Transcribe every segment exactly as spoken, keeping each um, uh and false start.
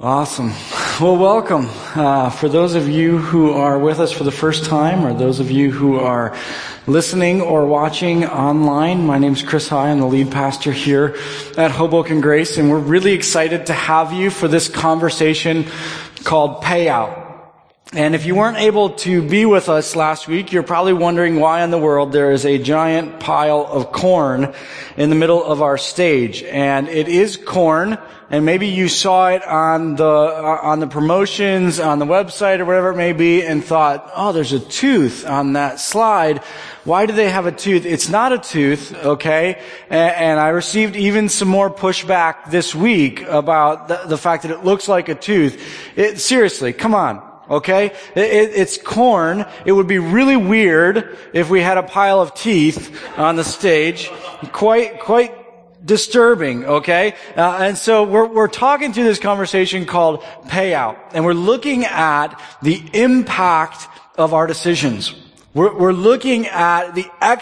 Awesome. Well, welcome. Uh, for those of you who are with us for the first time, or those of you who are listening or watching online, my name is Chris High. I'm the lead pastor here at Hoboken Grace, and we're really excited to have you for this conversation called Payout. And if you weren't able to be with us last week, you're probably wondering why in the world there is a giant pile of corn in the middle of our stage. And it is corn, and maybe you saw it on the uh, on the promotions, on the website, or whatever it may be, and thought, oh, there's a tooth on that slide. Why do they have a tooth? It's not a tooth, okay? And, and I received even some more pushback this week about the, the fact that it looks like a tooth. It, seriously, come on. Okay? It, it, it's corn. It would be really weird if we had a pile of teeth on the stage. Quite, quite disturbing, okay? Uh, and so we're, we're talking through this conversation called Payout. And we're looking at the impact of our decisions. We're, we're looking at the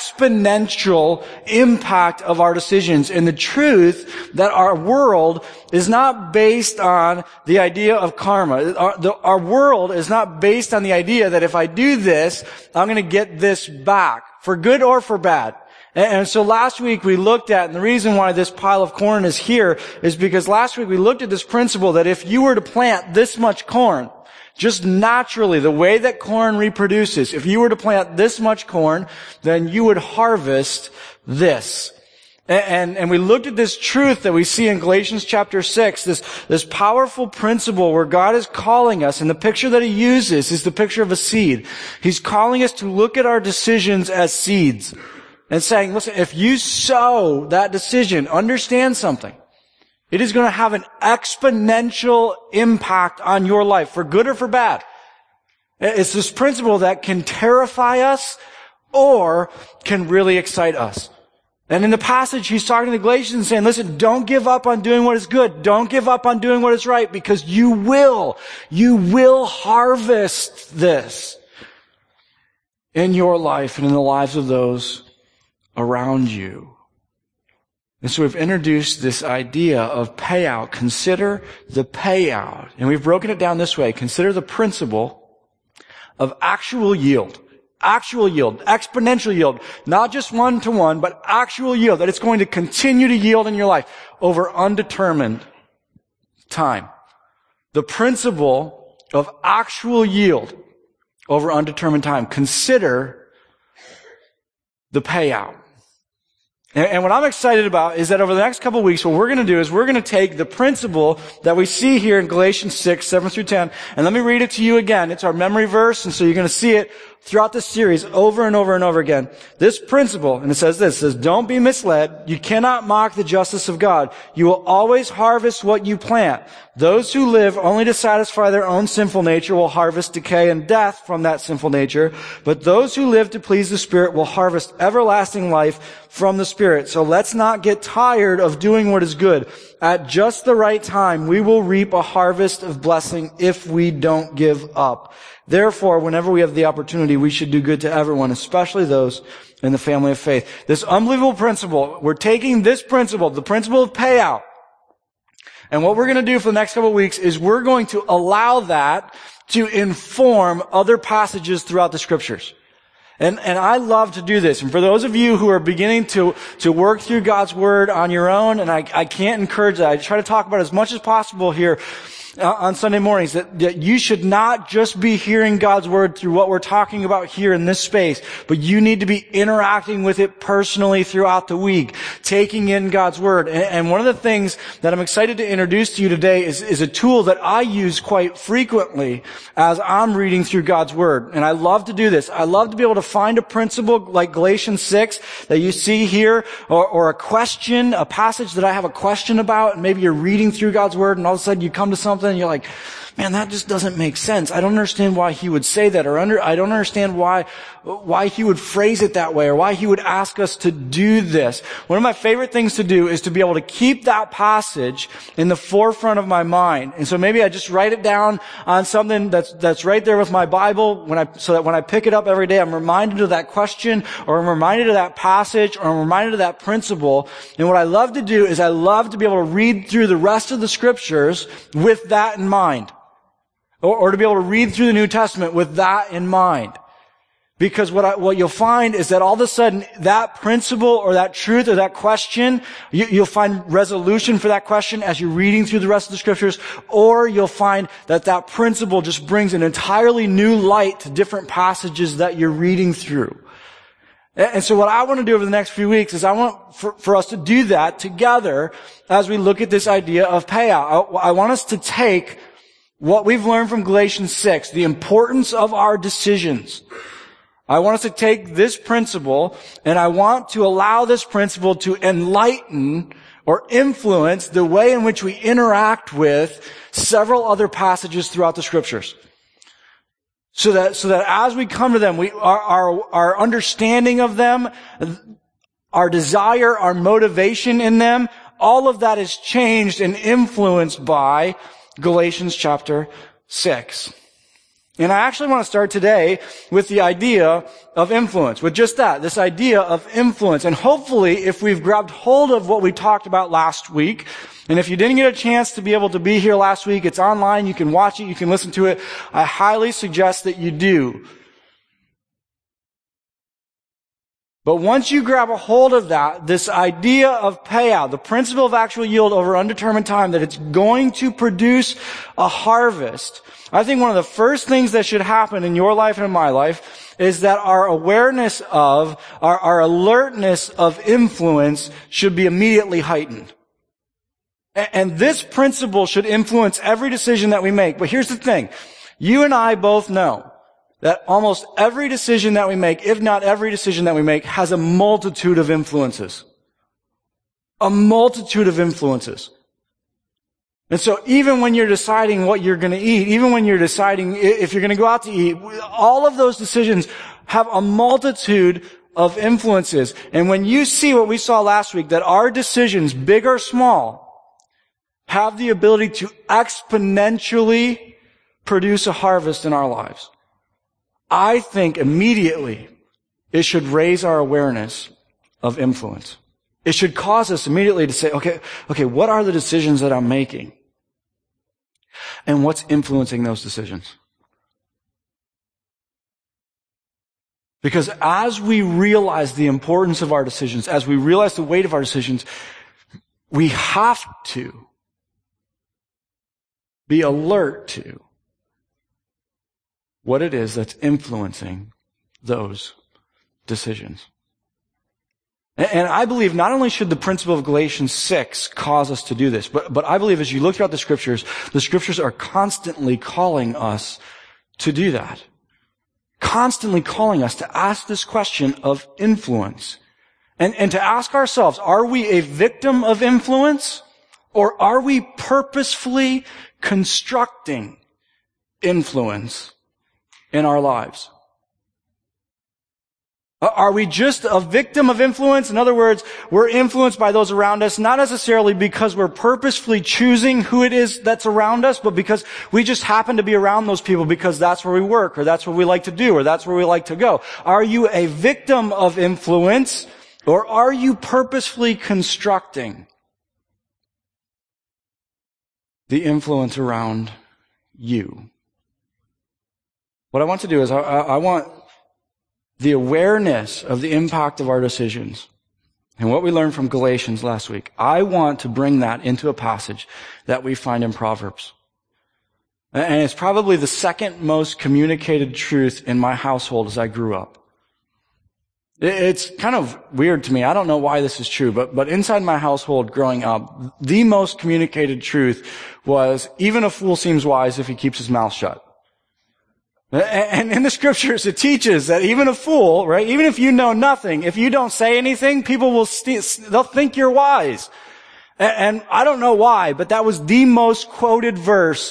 exponential impact of our decisions and the truth that our world is not based on the idea of karma. Our, the, our world is not based on the idea that if I do this, I'm going to get this back, for good or for bad. And, and so last week we looked at, and the reason why this pile of corn is here is because last week we looked at this principle that if you were to plant this much corn, just naturally, the way that corn reproduces, if you were to plant this much corn, then you would harvest this. And, and, and we looked at this truth that we see in Galatians chapter six, this, this powerful principle where God is calling us, and the picture that He uses is the picture of a seed. He's calling us to look at our decisions as seeds and saying, listen, if you sow that decision, understand something. It is going to have an exponential impact on your life, for good or for bad. It's this principle that can terrify us or can really excite us. And in the passage, he's talking to the Galatians saying, listen, don't give up on doing what is good. Don't give up on doing what is right, because you will, you will harvest this in your life and in the lives of those around you. And so we've introduced this idea of payout. Consider the payout. And we've broken it down this way. Consider the principle of actual yield. Actual yield. Exponential yield. Not just one to one, but actual yield. That it's going to continue to yield in your life over undetermined time. The principle of actual yield over undetermined time. Consider the payout. And what I'm excited about is that over the next couple of weeks, what we're going to do is we're going to take the principle that we see here in Galatians six, seven through ten, and let me read it to you again. It's our memory verse, and so you're going to see it throughout this series over and over and over again. This principle, and it says this, it says, don't be misled. You cannot mock the justice of God. You will always harvest what you plant. Those who live only to satisfy their own sinful nature will harvest decay and death from that sinful nature. But those who live to please the Spirit will harvest everlasting life from the Spirit. So let's not get tired of doing what is good. At just the right time, we will reap a harvest of blessing if we don't give up. Therefore, whenever we have the opportunity, we should do good to everyone, especially those in the family of faith. This unbelievable principle, we're taking this principle, the principle of payout, and what we're going to do for the next couple of weeks is we're going to allow that to inform other passages throughout the Scriptures. And, and I love to do this. And for those of you who are beginning to, to work through God's Word on your own, and I, I can't encourage that. I try to talk about it as much as possible here uh, on Sunday mornings, that, that you should not just be hearing God's Word through what we're talking about here in this space, but you need to be interacting with it personally throughout the week, taking in God's Word. And, and one of the things that I'm excited to introduce to you today is, is a tool that I use quite frequently as I'm reading through God's Word. And I love to do this. I love to be able to find a principle like Galatians six that you see here, or, or a question, a passage that I have a question about, and maybe you're reading through God's Word and all of a sudden you come to something and you're like, man, that just doesn't make sense. I don't understand why he would say that, or under, I don't understand why, why he would phrase it that way, or why he would ask us to do this. One of my favorite things to do is to be able to keep that passage in the forefront of my mind. And so maybe I just write it down on something that's, that's right there with my Bible, when I, so that when I pick it up every day, I'm reminded of that question, or I'm reminded of that passage, or I'm reminded of that principle. And what I love to do is I love to be able to read through the rest of the scriptures with that in mind. Or, or to be able to read through the New Testament with that in mind. Because what I, what you'll find is that all of a sudden, that principle or that truth or that question, you, you'll find resolution for that question as you're reading through the rest of the scriptures, or you'll find that that principle just brings an entirely new light to different passages that you're reading through. And so what I want to do over the next few weeks is I want for, for us to do that together as we look at this idea of payout. I, I want us to take what we've learned from Galatians six, the importance of our decisions. I want us to take this principle, and I want to allow this principle to enlighten or influence the way in which we interact with several other passages throughout the scriptures. So that, so that as we come to them, we, our, our, our understanding of them, our desire, our motivation in them, all of that is changed and influenced by Galatians chapter six. And I actually want to start today with the idea of influence, with just that, this idea of influence. And hopefully, if we've grabbed hold of what we talked about last week, and if you didn't get a chance to be able to be here last week, it's online, you can watch it, you can listen to it, I highly suggest that you do. But once you grab a hold of that, this idea of payout, the principle of actual yield over undetermined time, that it's going to produce a harvest, I think one of the first things that should happen in your life and in my life is that our awareness of, our, our alertness of influence should be immediately heightened. And this principle should influence every decision that we make. But here's the thing. You and I both know that almost every decision that we make, if not every decision that we make, has a multitude of influences. A multitude of influences. And so even when you're deciding what you're going to eat, even when you're deciding if you're going to go out to eat, all of those decisions have a multitude of influences. And when you see what we saw last week, that our decisions, big or small, have the ability to exponentially produce a harvest in our lives, I think immediately it should raise our awareness of influence. It should cause us immediately to say, okay, okay, what are the decisions that I'm making? And what's influencing those decisions? Because as we realize the importance of our decisions, as we realize the weight of our decisions, we have to be alert to what it is that's influencing those decisions. And I believe not only should the principle of Galatians six cause us to do this, but, but I believe as you look throughout the scriptures, the scriptures are constantly calling us to do that. Constantly calling us to ask this question of influence. And, and to ask ourselves, are we a victim of influence? Or are we purposefully constructing influence in our lives? Are we just a victim of influence? In other words, we're influenced by those around us, not necessarily because we're purposefully choosing who it is that's around us, but because we just happen to be around those people because that's where we work, or that's what we like to do, or that's where we like to go. Are you a victim of influence, or are you purposefully constructing the influence around you? What I want to do is I, I want the awareness of the impact of our decisions and what we learned from Galatians last week. I want to bring that into a passage that we find in Proverbs. And it's probably the second most communicated truth in my household as I grew up. It's kind of weird to me. I don't know why this is true, but, but inside my household growing up, the most communicated truth was, even a fool seems wise if he keeps his mouth shut. And in the scriptures, it teaches that even a fool, right, even if you know nothing, if you don't say anything, people will, st- they'll think you're wise. And I don't know why, but that was the most quoted verse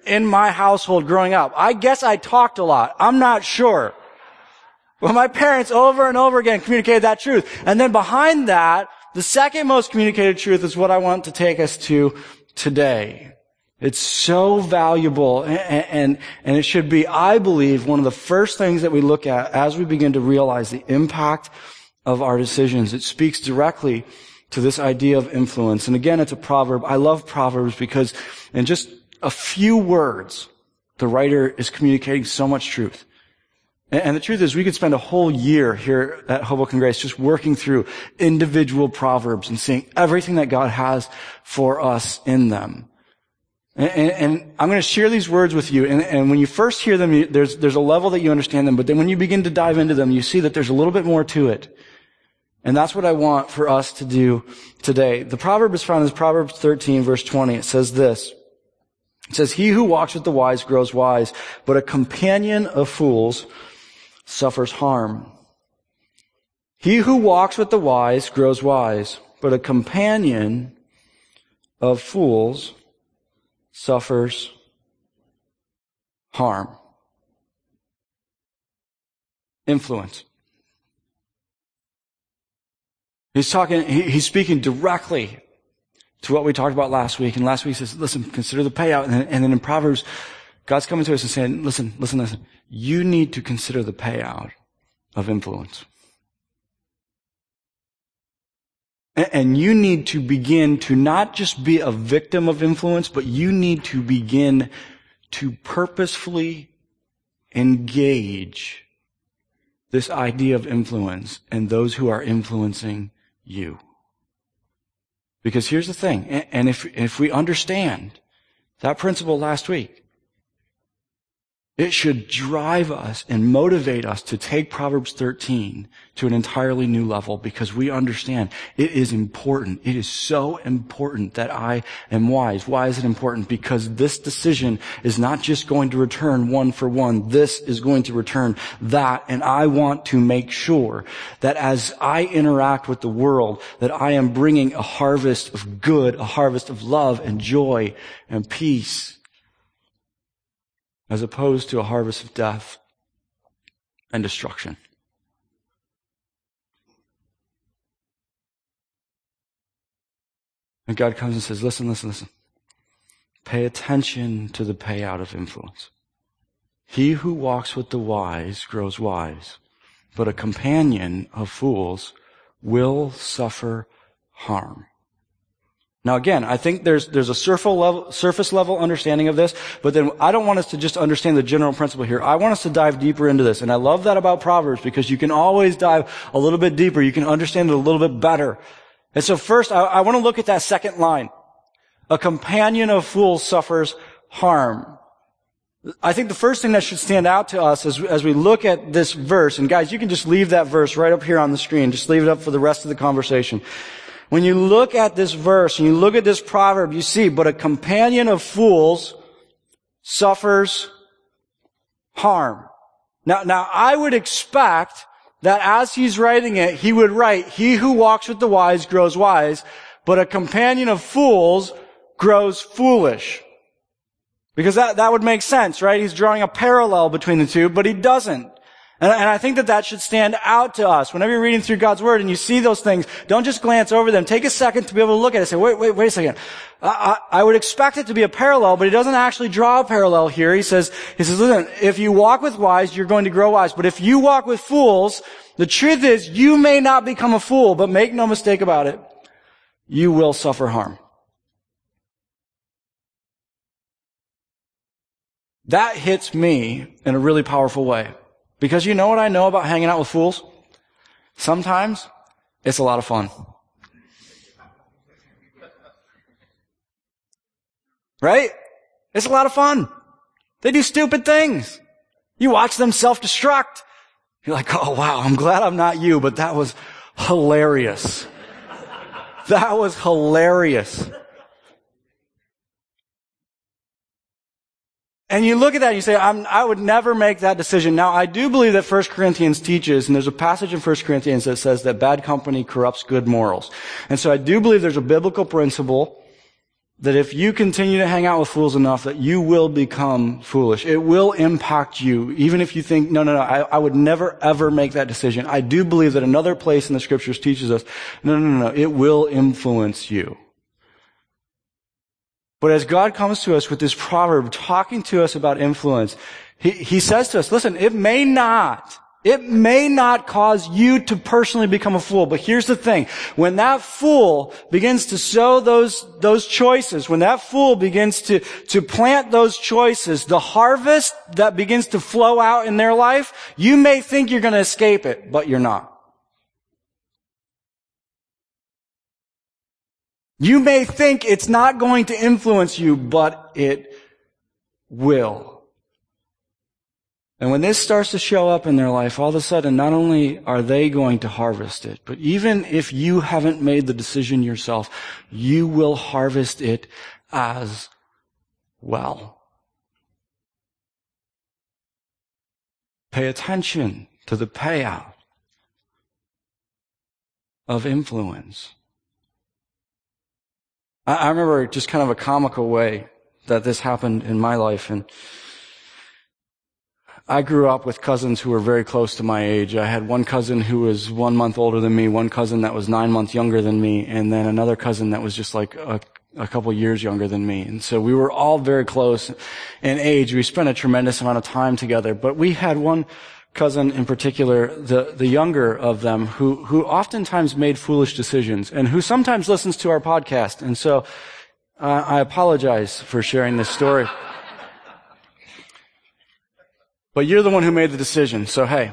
in my household growing up. I guess I talked a lot. I'm not sure. But my parents over and over again communicated that truth. And then behind that, the second most communicated truth is what I want to take us to today. It's so valuable, and, and, and it should be, I believe, one of the first things that we look at as we begin to realize the impact of our decisions. It speaks directly to this idea of influence. And again, it's a proverb. I love Proverbs because in just a few words, the writer is communicating so much truth. And, and the truth is, we could spend a whole year here at Hoboken Grace just working through individual Proverbs and seeing everything that God has for us in them. And, and, and I'm going to share these words with you. And, and when you first hear them, you, there's, there's a level that you understand them. But then when you begin to dive into them, you see that there's a little bit more to it. And that's what I want for us to do today. The proverb is found in Proverbs thirteen, verse twenty. It says this. It says, "He who walks with the wise grows wise, but a companion of fools suffers harm." He who walks with the wise grows wise, but a companion of fools suffers harm. Influence. He's talking, he, he's speaking directly to what we talked about last week. And last week he says, listen, consider the payout. And then, and then in Proverbs, God's coming to us and saying, listen, listen, listen. You need to consider the payout of influence. And, and you need to begin to not just be a victim of influence, but you need to begin to purposefully engage this idea of influence and those who are influencing you. Because here's the thing, and if, if we understand that principle last week, it should drive us and motivate us to take Proverbs thirteen to an entirely new level, because we understand it is important. It is so important that I am wise. Why is it important? Because this decision is not just going to return one for one. This is going to return that. And I want to make sure that as I interact with the world, that I am bringing a harvest of good, a harvest of love and joy and peace, as opposed to a harvest of death and destruction. And God comes and says, listen, listen, listen. Pay attention to the payout of influence. He who walks with the wise grows wise, but a companion of fools will suffer harm. Now again, I think there's, there's a surface level, surface level understanding of this, but then I don't want us to just understand the general principle here. I want us to dive deeper into this. And I love that about Proverbs, because you can always dive a little bit deeper. You can understand it a little bit better. And so first, I, I want to look at that second line. A companion of fools suffers harm. I think the first thing that should stand out to us as, as we look at this verse, and guys, you can just leave that verse right up here on the screen. Just leave it up for the rest of the conversation. When you look at this verse and you look at this proverb, you see, but a companion of fools suffers harm. Now, now I would expect that as he's writing it, he would write, he who walks with the wise grows wise, but a companion of fools grows foolish. Because that, that would make sense, right? He's drawing a parallel between the two, but he doesn't. And, and I think that that should stand out to us. Whenever you're reading through God's Word and you see those things, don't just glance over them. Take a second to be able to look at it and say, wait, wait, wait a second. I, I, I would expect it to be a parallel, but he doesn't actually draw a parallel here. He says, he says, listen, if you walk with wise, you're going to grow wise. But if you walk with fools, the truth is you may not become a fool, but make no mistake about it, you will suffer harm. That hits me in a really powerful way. Because you know what I know about hanging out with fools? Sometimes it's a lot of fun. Right? It's a lot of fun. They do stupid things. You watch them self-destruct. You're like, oh wow, I'm glad I'm not you, but that was hilarious. That was hilarious. And you look at that and you say, I'm, I would never make that decision. Now, I do believe that First Corinthians teaches, and there's a passage in First Corinthians that says that bad company corrupts good morals. And so I do believe there's a biblical principle that if you continue to hang out with fools enough that you will become foolish. It will impact you, even if you think, no, no, no, I, I would never, ever make that decision. I do believe that another place in the scriptures teaches us, no, no, no, no, it will influence you. But as God comes to us with this proverb, talking to us about influence, he, he says to us, listen, it may not, it may not cause you to personally become a fool, but here's the thing. When that fool begins to sow those, those choices, when that fool begins to, to plant those choices, the harvest that begins to flow out in their life, you may think you're going to escape it, but you're not. You may think it's not going to influence you, but it will. And when this starts to show up in their life, all of a sudden, not only are they going to harvest it, but even if you haven't made the decision yourself, you will harvest it as well. Pay attention to the payout of influence. I remember just kind of a comical way that this happened in my life. And I grew up with cousins who were very close to my age. I had one cousin who was one month older than me, one cousin that was nine months younger than me, and then another cousin that was just like a, a couple years younger than me. And so we were all very close in age. We spent a tremendous amount of time together. But we had one cousin in particular, the, the younger of them, who, who oftentimes made foolish decisions and who sometimes listens to our podcast. And so, uh, I apologize for sharing this story. But you're the one who made the decision, so hey.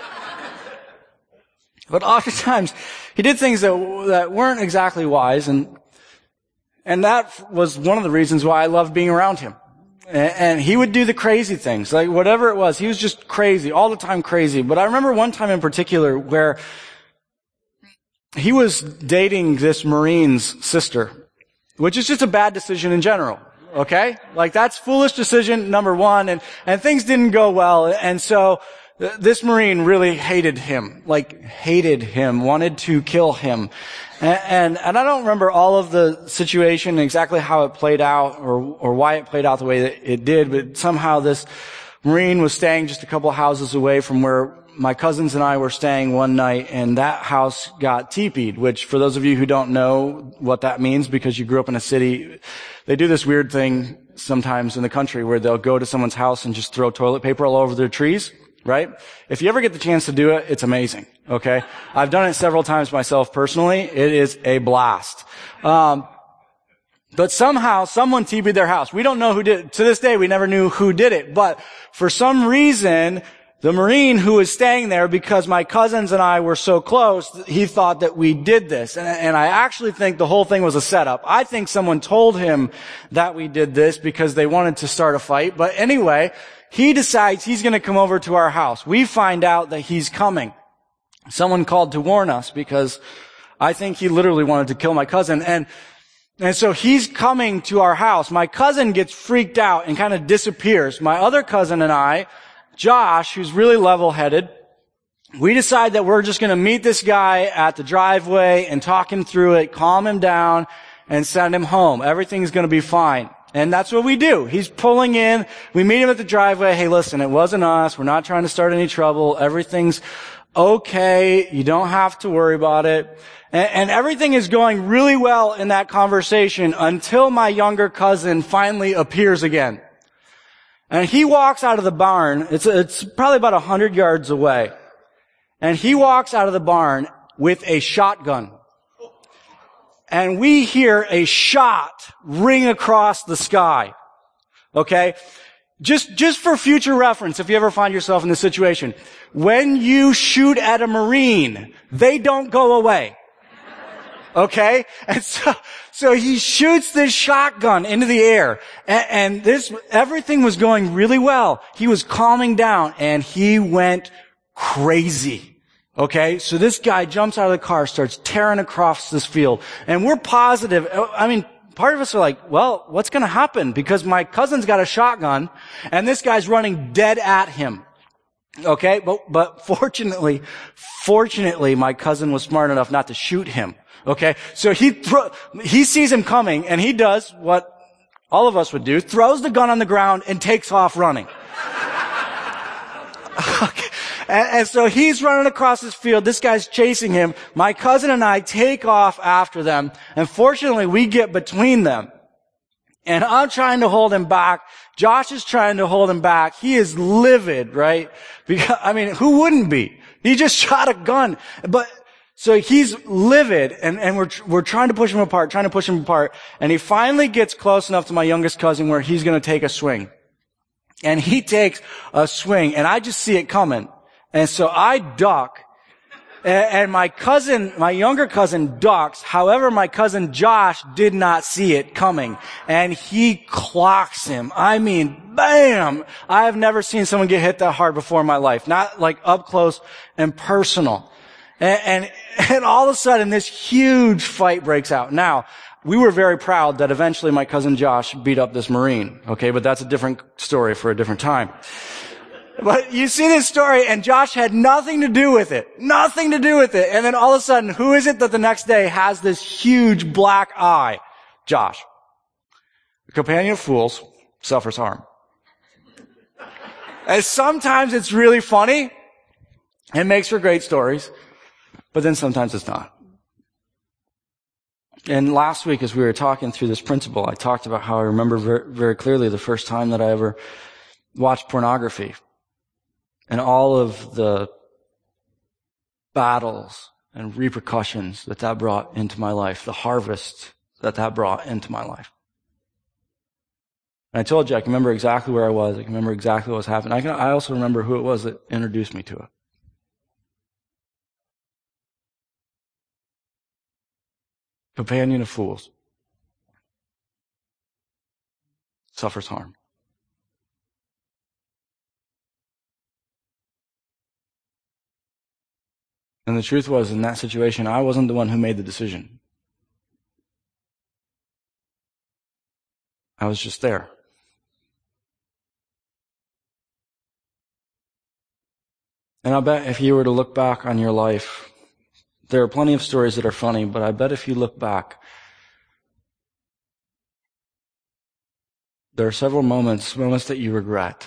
But oftentimes, he did things that, that weren't exactly wise, and, and that was one of the reasons why I loved being around him. And he would do the crazy things, like whatever it was. He was just crazy, all the time crazy. But I remember one time in particular where he was dating this Marine's sister, which is just a bad decision in general, okay? Like that's foolish decision number one, and, and things didn't go well. And so this Marine really hated him, like hated him, wanted to kill him. And, and, and I don't remember all of the situation, exactly how it played out or, or why it played out the way that it did, but somehow this Marine was staying just a couple of houses away from where my cousins and I were staying one night, and that house got teepeed, which for those of you who don't know what that means because you grew up in a city, they do this weird thing sometimes in the country where they'll go to someone's house and just throw toilet paper all over their trees. Right? If you ever get the chance to do it, it's amazing. Okay? I've done it several times myself personally. It is a blast. Um, but somehow someone T P'd their house. We don't know who did it. To this day, we never knew who did it. But for some reason, the Marine who was staying there, because my cousins and I were so close, he thought that we did this. And, and I actually think the whole thing was a setup. I think someone told him that we did this because they wanted to start a fight. But anyway, he decides he's going to come over to our house. We find out that he's coming. Someone called to warn us because I think he literally wanted to kill my cousin. And, and so he's coming to our house. My cousin gets freaked out and kind of disappears. My other cousin and I, Josh, who's really level-headed, we decide that we're just going to meet this guy at the driveway and talk him through it, calm him down, and send him home. Everything's going to be fine. And that's what we do. He's pulling in. We meet him at the driveway. Hey, listen, it wasn't us. We're not trying to start any trouble. Everything's okay. You don't have to worry about it. And, and everything is going really well in that conversation until my younger cousin finally appears again. And he walks out of the barn. It's, it's probably about a hundred yards away. And he walks out of the barn with a shotgun. And we hear a shot ring across the sky. Okay? Just, just for future reference, if you ever find yourself in this situation, when you shoot at a Marine, they don't go away. Okay? And so, so he shoots this shotgun into the air, and, and this, everything was going really well. He was calming down, and he went crazy. Okay, so this guy jumps out of the car, starts tearing across this field, and we're positive. I mean, part of us are like, well, what's going to happen? Because my cousin's got a shotgun, and this guy's running dead at him. Okay, but, but fortunately, fortunately, my cousin was smart enough not to shoot him. Okay? So he thro- he sees him coming, and he does what all of us would do, throws the gun on the ground and takes off running. Okay. And, and so he's running across this field. This guy's chasing him. My cousin and I take off after them. And fortunately, we get between them. And I'm trying to hold him back. Josh is trying to hold him back. He is livid, right? Because, I mean, who wouldn't be? He just shot a gun. But, so he's livid, and, and we're, we're trying to push him apart, trying to push him apart. And he finally gets close enough to my youngest cousin where he's gonna take a swing. And he takes a swing, and I just see it coming. And so I duck, and, and my cousin, my younger cousin ducks. However, my cousin Josh did not see it coming. And he clocks him. I mean, bam! I have never seen someone get hit that hard before in my life. Not like up close and personal. And, and, and all of a sudden, this huge fight breaks out. Now, we were very proud that eventually my cousin Josh beat up this Marine. Okay, but that's a different story for a different time. But you see this story, and Josh had nothing to do with it. Nothing to do with it. And then all of a sudden, who is it that the next day has this huge black eye? Josh. The companion of fools suffers harm. And sometimes it's really funny. It makes for great stories. But then sometimes it's not. And last week, as we were talking through this principle, I talked about how I remember very, very clearly the first time that I ever watched pornography. And all of the battles and repercussions that that brought into my life, the harvest that that brought into my life. And I told you, I can remember exactly where I was. I can remember exactly what was happening. I can, I also remember who it was that introduced me to it. Companion of fools suffers harm. And the truth was, in that situation, I wasn't the one who made the decision. I was just there. And I bet if you were to look back on your life, there are plenty of stories that are funny, but I bet if you look back, there are several moments, moments that you regret.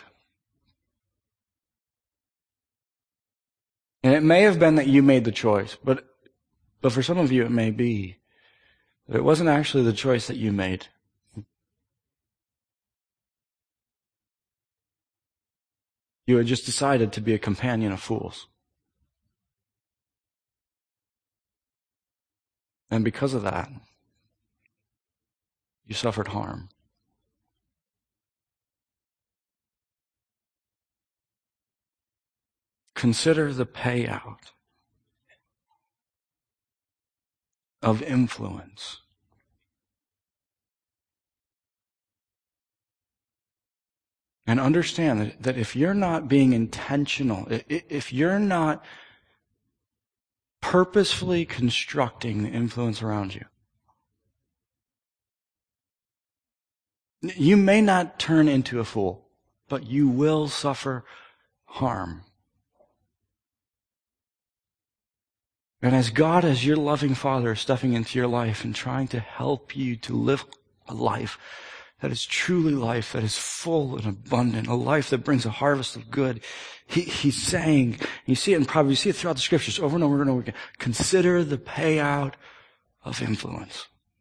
And it may have been that you made the choice, but, but for some of you it may be that it wasn't actually the choice that you made. You had just decided to be a companion of fools. And because of that, you suffered harm. Consider the payout of influence. And understand that, that if you're not being intentional, if you're not purposefully constructing the influence around you, you may not turn into a fool, but you will suffer harm. And as God, as your loving Father, is stepping into your life and trying to help you to live a life that is truly life, that is full and abundant, a life that brings a harvest of good, he, he's saying, you see it in Proverbs, you see it throughout the scriptures over and over and over again, consider the payout of influence.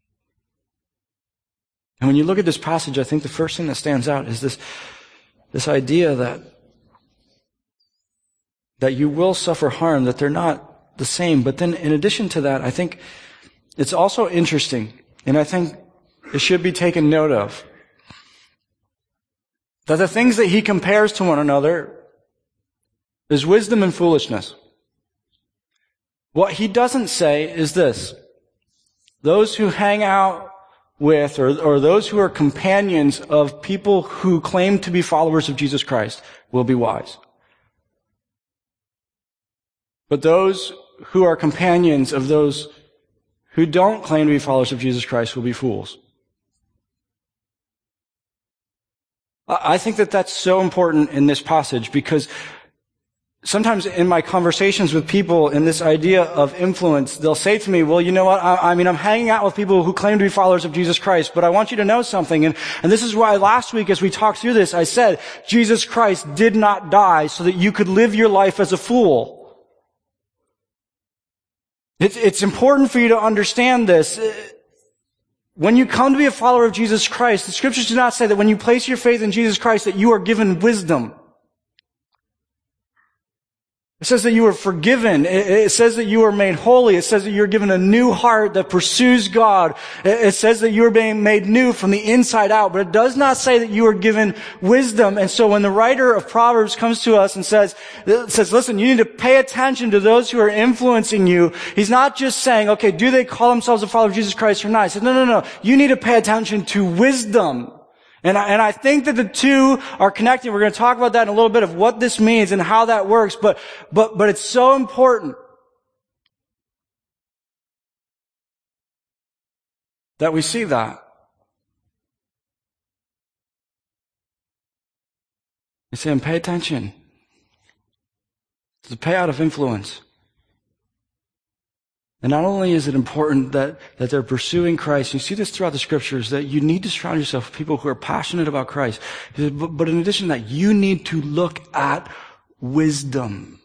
And when you look at this passage, I think the first thing that stands out is this, this idea that, that you will suffer harm, that they're not the same. But then in addition to that, I think it's also interesting, and I think it should be taken note of, that the things that he compares to one another is wisdom and foolishness. What he doesn't say is this: those who hang out with, or, or those who are companions of people who claim to be followers of Jesus Christ will be wise. But those who are companions of those who don't claim to be followers of Jesus Christ will be fools. I think that that's so important in this passage, because sometimes in my conversations with people in this idea of influence, they'll say to me, well, you know what? I, I mean, I'm hanging out with people who claim to be followers of Jesus Christ, but I want you to know something. And, and this is why last week as we talked through this, I said, Jesus Christ did not die so that you could live your life as a fool. It's, it's important for you to understand this. When you come to be a follower of Jesus Christ, the scriptures do not say that when you place your faith in Jesus Christ that you are given wisdom. It says that you are forgiven. It says that you are made holy. It says that you're given a new heart that pursues God. It says that you are being made new from the inside out. But it does not say that you are given wisdom. And so when the writer of Proverbs comes to us and says, says, listen, you need to pay attention to those who are influencing you. He's not just saying, okay, do they call themselves a follower of Jesus Christ or not? He says, no, no, no. You need to pay attention to wisdom. And I, and I think that the two are connected. We're going to talk about that in a little bit of what this means and how that works. But, but, but it's so important that we see that. He's saying, pay attention to the payout of influence. And not only is it important that, that they're pursuing Christ, you see this throughout the scriptures, that you need to surround yourself with people who are passionate about Christ. But, but in addition to that, you need to look at wisdom.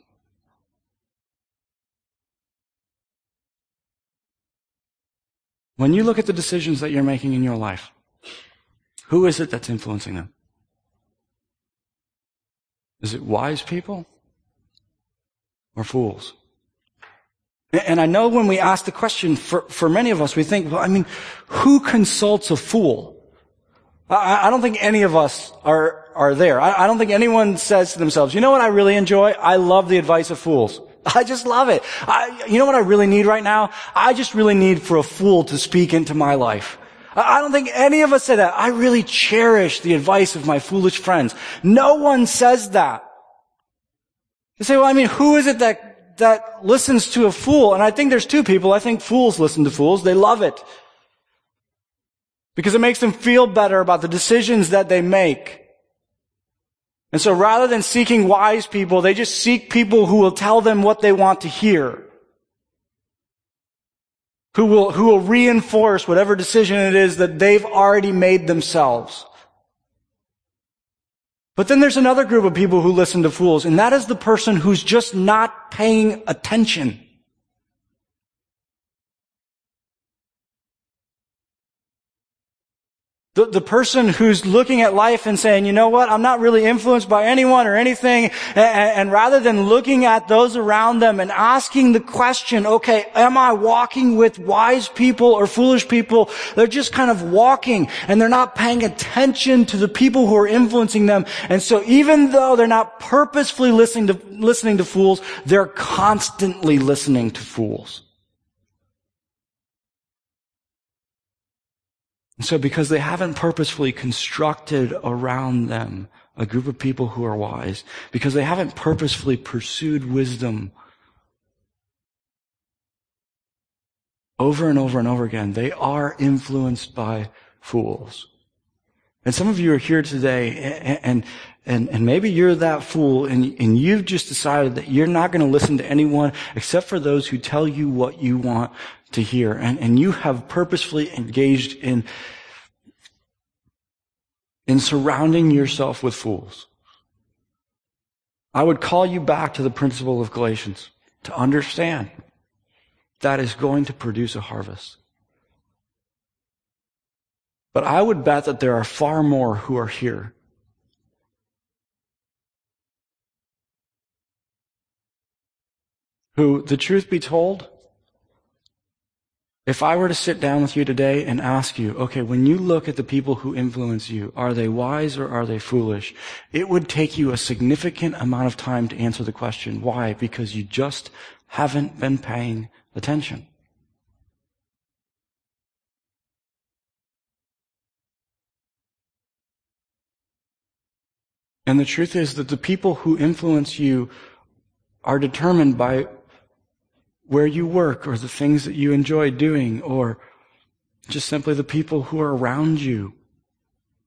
When you look at the decisions that you're making in your life, who is it that's influencing them? Is it wise people or fools? And I know when we ask the question, for, for many of us, we think, well, I mean, who consults a fool? I, I don't think any of us are, are there. I, I don't think anyone says to themselves, you know what I really enjoy? I love the advice of fools. I just love it. I, you know what I really need right now? I just really need for a fool to speak into my life. I, I don't think any of us say that. I really cherish the advice of my foolish friends. No one says that. You say, well, I mean, who is it that that listens to a fool? And I think there's two people. I think fools listen to fools. They love it because it makes them feel better about the decisions that they make. And so rather than seeking wise people, they just seek people who will tell them what they want to hear, who will, who will reinforce whatever decision it is that they've already made themselves. But then there's another group of people who listen to fools, and that is the person who's just not paying attention. The, the person who's looking at life and saying, you know what, I'm not really influenced by anyone or anything, and, and rather than looking at those around them and asking the question, okay, am I walking with wise people or foolish people? They're just kind of walking, and they're not paying attention to the people who are influencing them. And so even though they're not purposefully listening to, listening to fools, they're constantly listening to fools. And so because they haven't purposefully constructed around them a group of people who are wise, because they haven't purposefully pursued wisdom over and over and over again, they are influenced by fools. And some of you are here today, and and and maybe you're that fool, and, and you've just decided that you're not going to listen to anyone except for those who tell you what you want to hear. And, and you have purposefully engaged in, in surrounding yourself with fools. I would call you back to the principle of Galatians to understand that is going to produce a harvest. But I would bet that there are far more who are here who, the truth be told, if I were to sit down with you today and ask you, okay, when you look at the people who influence you, are they wise or are they foolish? It would take you a significant amount of time to answer the question. Why? Because you just haven't been paying attention. And the truth is that the people who influence you are determined by where you work or the things that you enjoy doing or just simply the people who are around you.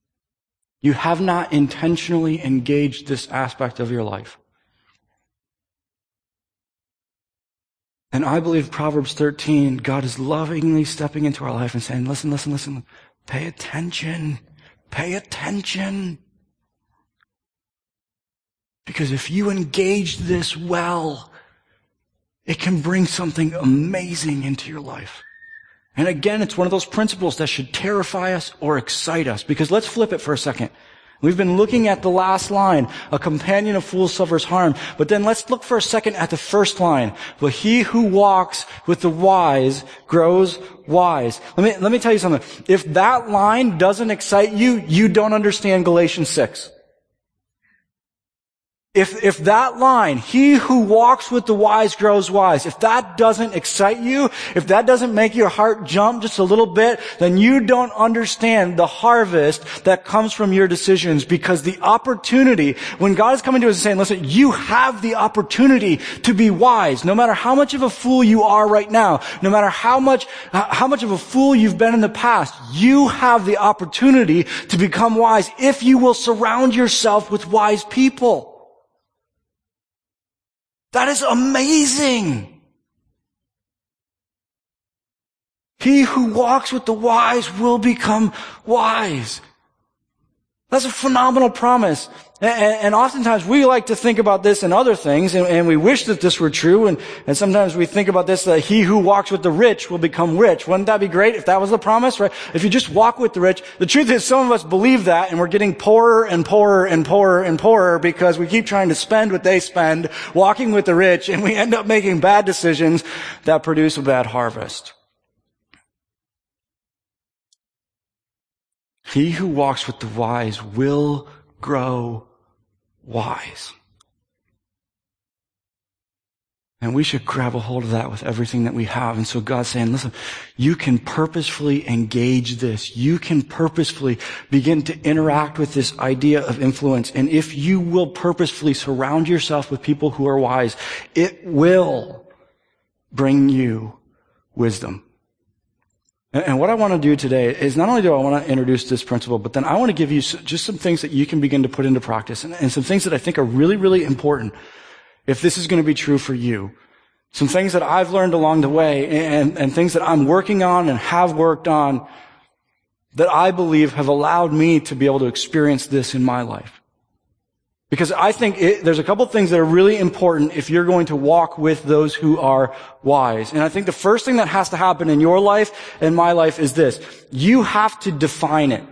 You have not intentionally engaged this aspect of your life. And I believe Proverbs thirteen, God is lovingly stepping into our life and saying, listen, listen, listen, pay attention, pay attention. Because if you engage this well, it can bring something amazing into your life. And again, it's one of those principles that should terrify us or excite us. Because let's flip it for a second. We've been looking at the last line, a companion of fools suffers harm. But then let's look for a second at the first line. But he who walks with the wise grows wise. Let me, let me tell you something. If that line doesn't excite you, you don't understand Galatians six. If, if that line, he who walks with the wise grows wise, if that doesn't excite you, if that doesn't make your heart jump just a little bit, then you don't understand the harvest that comes from your decisions, because the opportunity, when God is coming to us and saying, listen, you have the opportunity to be wise, no matter how much of a fool you are right now, no matter how much, how much of a fool you've been in the past, you have the opportunity to become wise if you will surround yourself with wise people. That is amazing. He who walks with the wise will become wise. That's a phenomenal promise. And, and oftentimes we like to think about this and other things, and, and we wish that this were true, and, and sometimes we think about this, that he who walks with the rich will become rich. Wouldn't that be great if that was the promise, right? If you just walk with the rich. The truth is some of us believe that, and we're getting poorer and poorer and poorer and poorer because we keep trying to spend what they spend, walking with the rich, and we end up making bad decisions that produce a bad harvest. He who walks with the wise will grow wise. And we should grab a hold of that with everything that we have. And so God's saying, listen, you can purposefully engage this. You can purposefully begin to interact with this idea of influence. And if you will purposefully surround yourself with people who are wise, it will bring you wisdom. And what I want to do today is not only do I want to introduce this principle, but then I want to give you just some things that you can begin to put into practice, and, and some things that I think are really, really important if this is going to be true for you. Some things that I've learned along the way, and, and things that I'm working on and have worked on that I believe have allowed me to be able to experience this in my life. Because I think it, there's a couple things that are really important if you're going to walk with those who are wise. And I think the first thing that has to happen in your life and my life is this. You have to define it.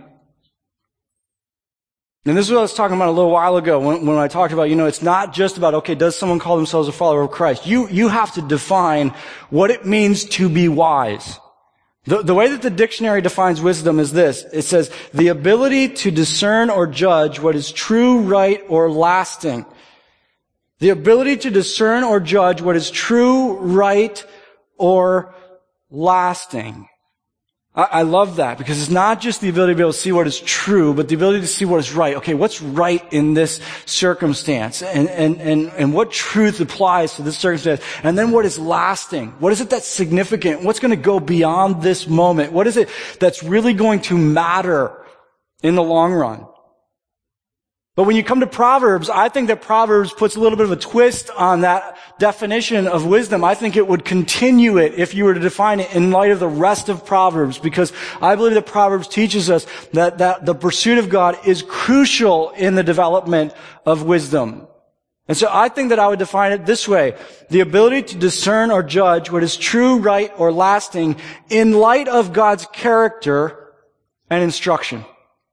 And this is what I was talking about a little while ago when, when I talked about, you know, it's not just about, okay, does someone call themselves a follower of Christ? You, you have to define what it means to be wise. The, the way that the dictionary defines wisdom is this. It says, the ability to discern or judge what is true, right, or lasting. The ability to discern or judge what is true, right, or lasting. I, I love that, because it's not just the ability to be able to see what is true, but the ability to see what is right. Okay, what's right in this circumstance? And, and, and, and what truth applies to this circumstance? And then what is lasting? What is it that's significant? What's going to go beyond this moment? What is it that's really going to matter in the long run? But when you come to Proverbs, I think that Proverbs puts a little bit of a twist on that definition of wisdom. I think it would continue it if you were to define it in light of the rest of Proverbs, because I believe that Proverbs teaches us that, that the pursuit of God is crucial in the development of wisdom. And so I think that I would define it this way. The ability to discern or judge what is true, right, or lasting in light of God's character and instruction.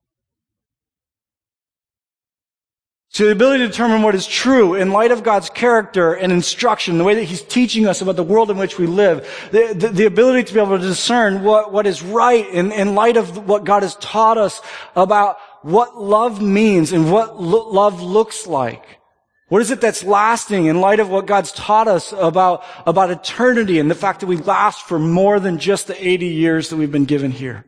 So the ability to determine what is true in light of God's character and instruction, the way that He's teaching us about the world in which we live, the, the, the ability to be able to discern what, what is right in, in light of what God has taught us about what love means and what lo- love looks like. What is it that's lasting in light of what God's taught us about, about eternity and the fact that we last for more than just the eighty years that we've been given here.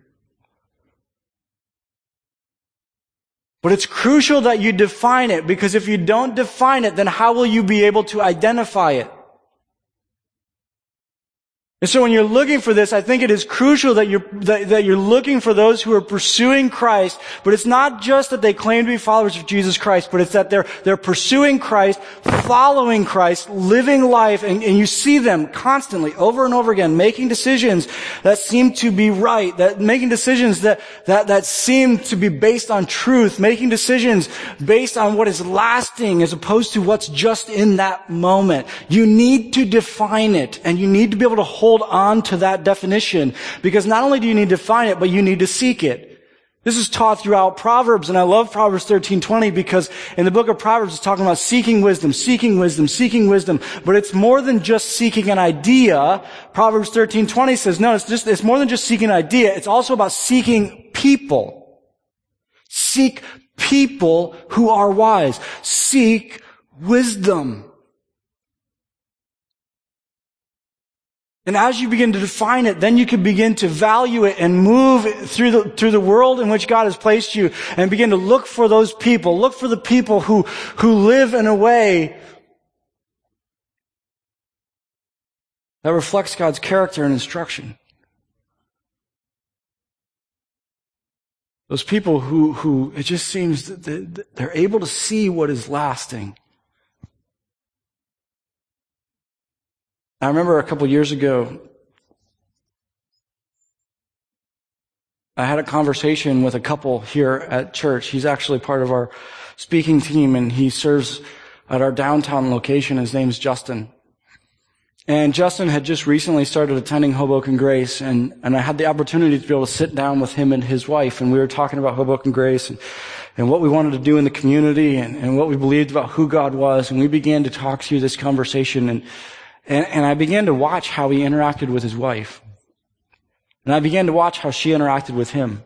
But it's crucial that you define it, because if you don't define it, then how will you be able to identify it? And so when you're looking for this, I think it is crucial that you're, that, that you're looking for those who are pursuing Christ, but it's not just that they claim to be followers of Jesus Christ, but it's that they're, they're pursuing Christ, following Christ, living life, and, and you see them constantly, over and over again, making decisions that seem to be right, that making decisions that, that, that seem to be based on truth, making decisions based on what is lasting as opposed to what's just in that moment. You need to define it, and you need to be able to hold on to that definition, because not only do you need to find it, but you need to seek it. This is taught throughout Proverbs, and I love Proverbs thirteen twenty because in the book of Proverbs it's talking about seeking wisdom, seeking wisdom, seeking wisdom, but it's more than just seeking an idea. Proverbs thirteen twenty says, no, it's just, it's more than just seeking an idea, it's also about seeking people. Seek people who are wise. Seek wisdom. And as you begin to define it, then you can begin to value it and move through the, through the world in which God has placed you and begin to look for those people. Look for the people who, who live in a way that reflects God's character and instruction. Those people who, who, it just seems that they're able to see what is lasting. I remember a couple years ago, I had a conversation with a couple here at church. He's actually part of our speaking team, and he serves at our downtown location. His name's Justin. And Justin had just recently started attending Hoboken Grace, and, and I had the opportunity to be able to sit down with him and his wife, and we were talking about Hoboken Grace and, and what we wanted to do in the community and, and what we believed about who God was, and we began to talk through this conversation, and And, and I began to watch how he interacted with his wife. And I began to watch how she interacted with him.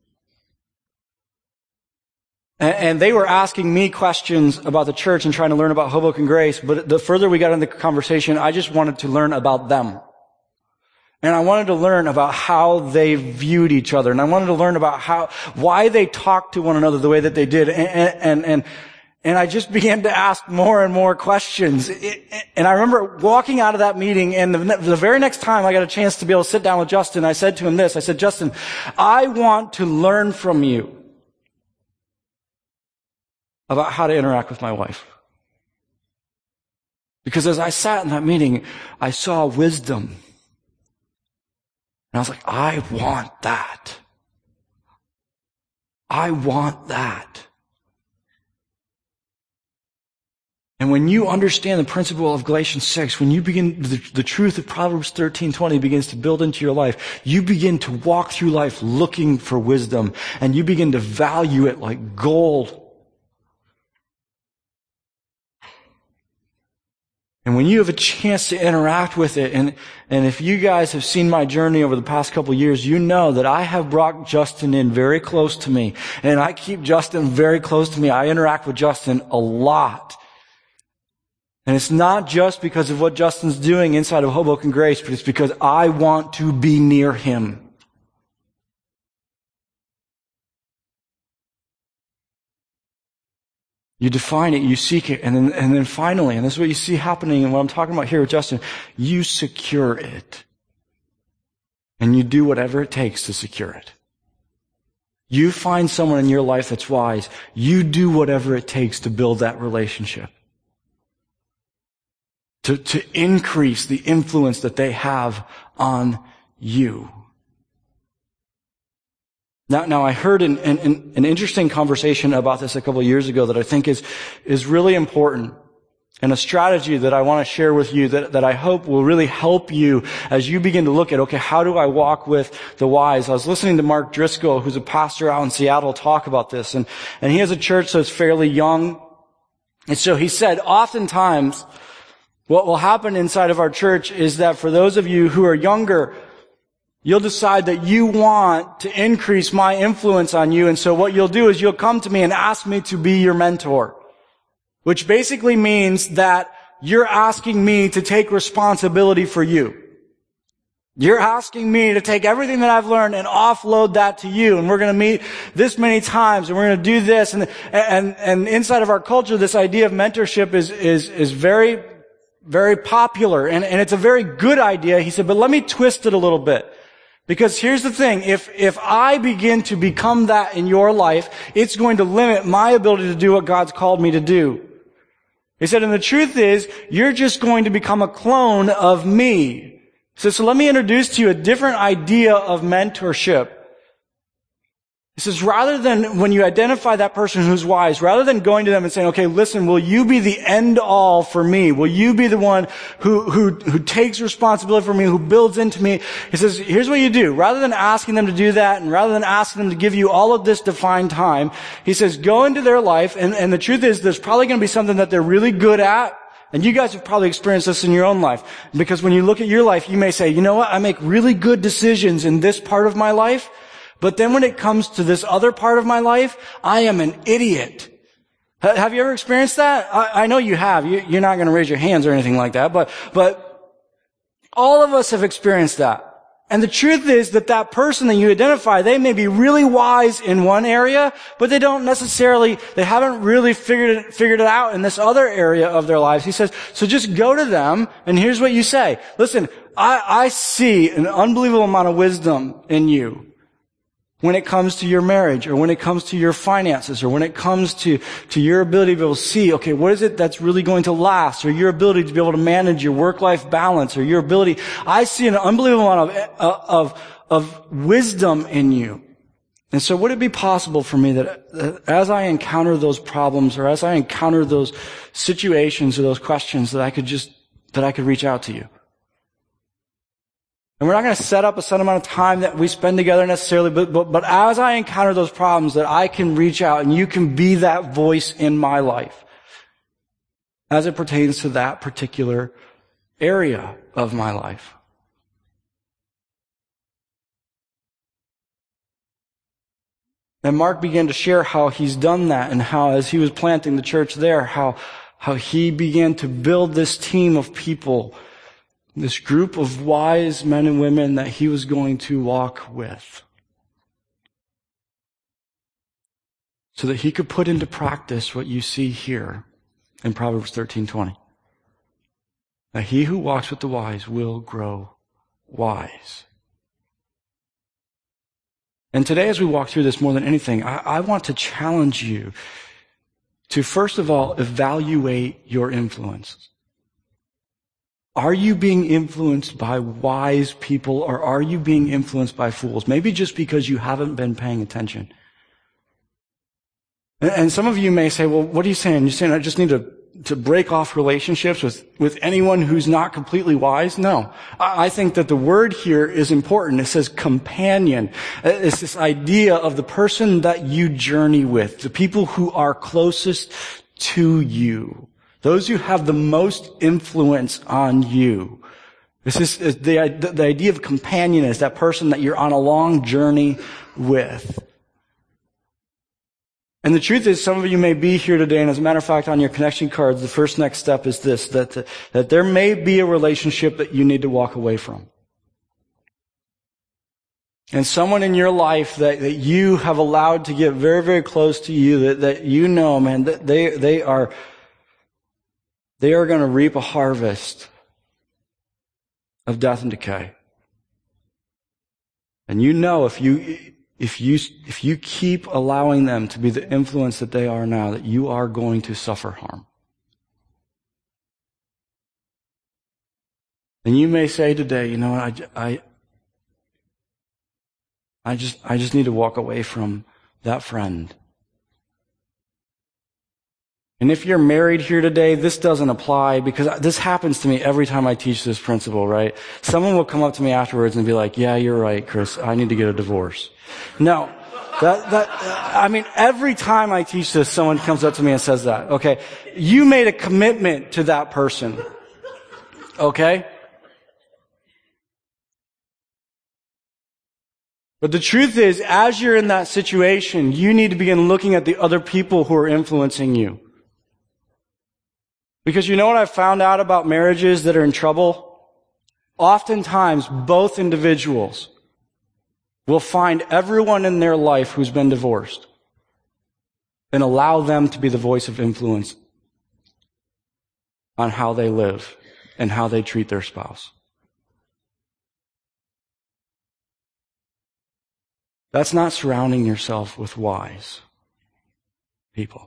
And, and they were asking me questions about the church and trying to learn about Hoboken Grace, but the further we got into the conversation, I just wanted to learn about them. And I wanted to learn about how they viewed each other. And I wanted to learn about how, why they talked to one another the way that they did. And, and, and, And I just began to ask more and more questions. And I remember walking out of that meeting, and the, the very next time I got a chance to be able to sit down with Justin, I said to him this. I said, Justin, I want to learn from you about how to interact with my wife. Because as I sat in that meeting, I saw wisdom. And I was like, I want that. I want that. And when you understand the principle of Galatians six, when you begin, the, the truth of Proverbs thirteen twenty begins to build into your life, you begin to walk through life looking for wisdom, and you begin to value it like gold. And when you have a chance to interact with it, and, and if you guys have seen my journey over the past couple of years, you know that I have brought Justin in very close to me, and I keep Justin very close to me. I interact with Justin a lot. And it's not just because of what Justin's doing inside of Hoboken Grace, but it's because I want to be near him. You define it, you seek it, and then, and then finally, and this is what you see happening and what I'm talking about here with Justin, you secure it. And you do whatever it takes to secure it. You find someone in your life that's wise, you do whatever it takes to build that relationship. To, to increase the influence that they have on you. Now, now I heard an, an, an interesting conversation about this a couple of years ago that I think is, is really important, and a strategy that I want to share with you that, that I hope will really help you as you begin to look at, okay, how do I walk with the wise? I was listening to Mark Driscoll, who's a pastor out in Seattle, talk about this, and, and he has a church that's fairly young. And so he said, oftentimes, what will happen inside of our church is that for those of you who are younger, you'll decide that you want to increase my influence on you, and so what you'll do is you'll come to me and ask me to be your mentor, which basically means that you're asking me to take responsibility for you. You're asking me to take everything that I've learned and offload that to you, and we're going to meet this many times, and we're going to do this, and and and inside of our culture, this idea of mentorship is is is very very popular, and, and it's a very good idea. He said, but let me twist it a little bit. Because here's the thing, if, if I begin to become that in your life, it's going to limit my ability to do what God's called me to do. He said, and the truth is, you're just going to become a clone of me. He said, so let me introduce to you a different idea of mentorship. He says, rather than, when you identify that person who's wise, rather than going to them and saying, okay, listen, will you be the end all for me? Will you be the one who, who, who takes responsibility for me, who builds into me? He says, here's what you do. Rather than asking them to do that, and rather than asking them to give you all of this defined time, he says, go into their life, and, and the truth is, there's probably going to be something that they're really good at. And you guys have probably experienced this in your own life. Because when you look at your life, you may say, you know what, I make really good decisions in this part of my life. But then when it comes to this other part of my life, I am an idiot. Have you ever experienced that? I, I know you have. You, you're not going to raise your hands or anything like that, but, but all of us have experienced that. And the truth is that that person that you identify, they may be really wise in one area, but they don't necessarily, they haven't really figured it, figured it out in this other area of their lives. He says, so just go to them, and here's what you say. Listen, I, I see an unbelievable amount of wisdom in you. When it comes to your marriage, or when it comes to your finances, or when it comes to, to your ability to be able to see, okay, what is it that's really going to last, or your ability to be able to manage your work-life balance, or your ability, I see an unbelievable amount of, of, of wisdom in you. And so would it be possible for me that, that as I encounter those problems, or as I encounter those situations or those questions, that I could just, that I could reach out to you? And we're not going to set up a set amount of time that we spend together necessarily, but, but, but as I encounter those problems, that I can reach out and you can be that voice in my life as it pertains to that particular area of my life. And Mark began to share how he's done that, and how as he was planting the church there, how, how he began to build this team of people, this group of wise men and women that he was going to walk with, so that he could put into practice what you see here in Proverbs thirteen twenty. That he who walks with the wise will grow wise. And today, as we walk through this, more than anything, I, I want to challenge you to, first of all, evaluate your influences. Are you being influenced by wise people, or are you being influenced by fools? Maybe just because you haven't been paying attention. And some of you may say, well, what are you saying? You're saying I just need to, to break off relationships with, with anyone who's not completely wise? No. I think that the word here is important. It says companion. It's this idea of the person that you journey with, the people who are closest to you. Those who have the most influence on you. This is the, the idea of companion is that person that you're on a long journey with. And the truth is, some of you may be here today, and as a matter of fact, on your connection cards, the first next step is this, that, that there may be a relationship that you need to walk away from. And someone in your life that, that you have allowed to get very, very close to you, that, that you know, man, that they, they are, they are going to reap a harvest of death and decay. And you know, if you, if you, if you keep allowing them to be the influence that they are now, that you are going to suffer harm. And you may say today, you know, I, I, I just, I just need to walk away from that friend. And if you're married here today, this doesn't apply, because this happens to me every time I teach this principle, right? Someone will come up to me afterwards and be like, yeah, you're right, Chris, I need to get a divorce. No, that, that, I mean, every time I teach this, someone comes up to me and says that, okay? You made a commitment to that person, okay? But the truth is, as you're in that situation, you need to begin looking at the other people who are influencing you. Because you know what I've found out about marriages that are in trouble? Oftentimes, both individuals will find everyone in their life who's been divorced and allow them to be the voice of influence on how they live and how they treat their spouse. That's not surrounding yourself with wise people.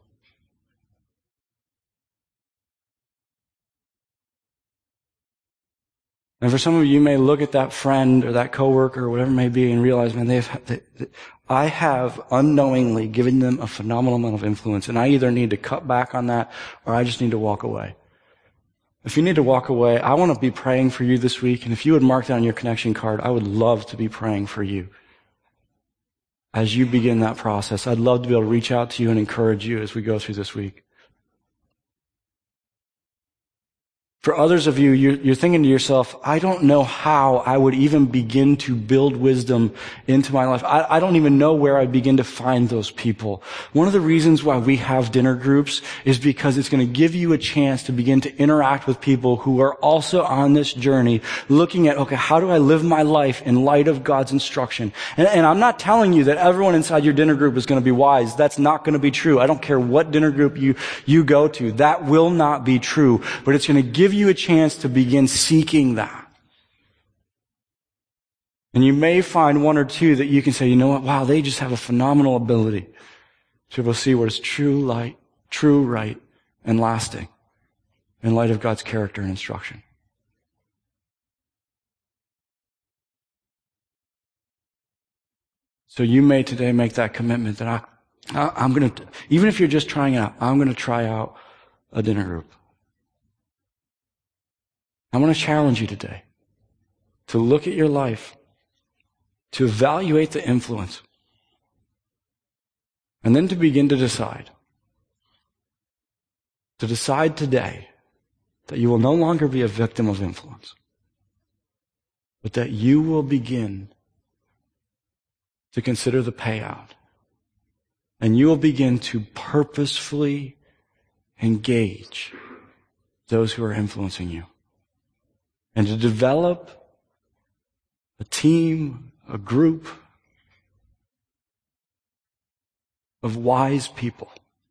And for some of you, you may look at that friend or that coworker or whatever it may be and realize, man, they've, they, they, I have unknowingly given them a phenomenal amount of influence, and I either need to cut back on that or I just need to walk away. If you need to walk away, I want to be praying for you this week, and if you would mark that on your connection card, I would love to be praying for you. As you begin that process, I'd love to be able to reach out to you and encourage you as we go through this week. For others of you, you're, you're thinking to yourself, I don't know how I would even begin to build wisdom into my life. I, I don't even know where I'd begin to find those people. One of the reasons why we have dinner groups is because it's going to give you a chance to begin to interact with people who are also on this journey, looking at, okay, how do I live my life in light of God's instruction? And, and I'm not telling you that everyone inside your dinner group is going to be wise. That's not going to be true. I don't care what dinner group you, you go to. That will not be true. But it's going to give you a chance to begin seeking that. And you may find one or two that you can say, you know what, wow, they just have a phenomenal ability to be able to see what is true light, true, right, and lasting in light of God's character and instruction. So you may today make that commitment that I, I, I'm going to, even if you're just trying out, I'm going to try out a dinner group. I want to challenge you today to look at your life, to evaluate the influence, and then to begin to decide. To decide today that you will no longer be a victim of influence, but that you will begin to consider the payout. And you will begin to purposefully engage those who are influencing you. And to develop a team, a group of wise people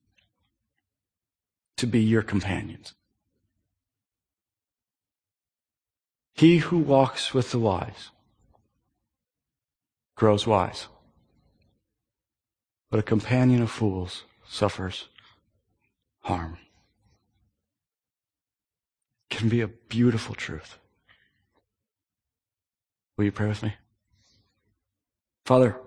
to be your companions. He who walks with the wise grows wise, but a companion of fools suffers harm. It can be a beautiful truth. Will you pray with me? Father,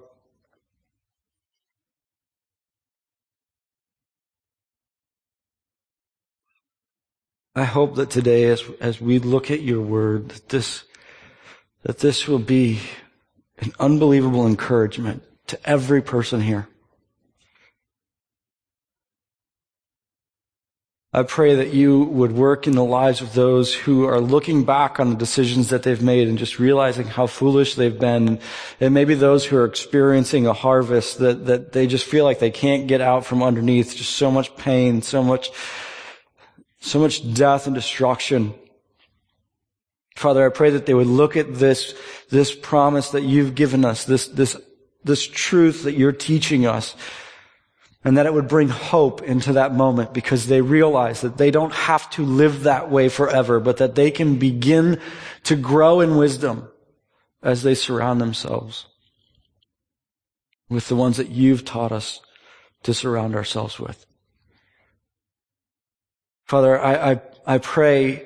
I hope that today as, as we look at your word, that this, that this will be an unbelievable encouragement to every person here. I pray that you would work in the lives of those who are looking back on the decisions that they've made and just realizing how foolish they've been. And maybe those who are experiencing a harvest that, that they just feel like they can't get out from underneath. Just so much pain, so much, so much death and destruction. Father, I pray that they would look at this, this promise that you've given us, this, this, this truth that you're teaching us, and that it would bring hope into that moment because they realize that they don't have to live that way forever, but that they can begin to grow in wisdom as they surround themselves with the ones that you've taught us to surround ourselves with. Father, I, I, I pray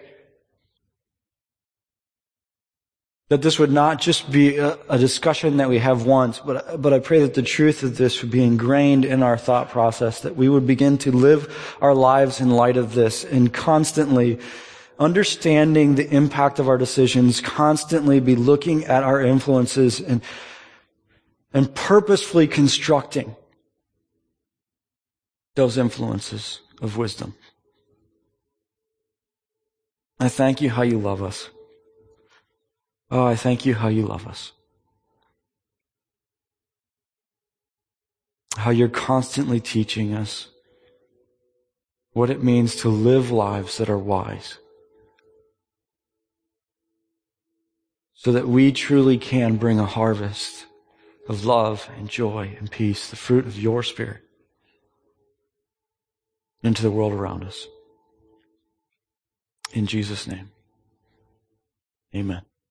that this would not just be a, a discussion that we have once, but, but I pray that the truth of this would be ingrained in our thought process, that we would begin to live our lives in light of this and constantly understanding the impact of our decisions, constantly be looking at our influences and, and purposefully constructing those influences of wisdom. I thank you how you love us. Oh, I thank you how you love us. How you're constantly teaching us what it means to live lives that are wise. So that we truly can bring a harvest of love and joy and peace, the fruit of your Spirit, into the world around us. In Jesus' name. Amen.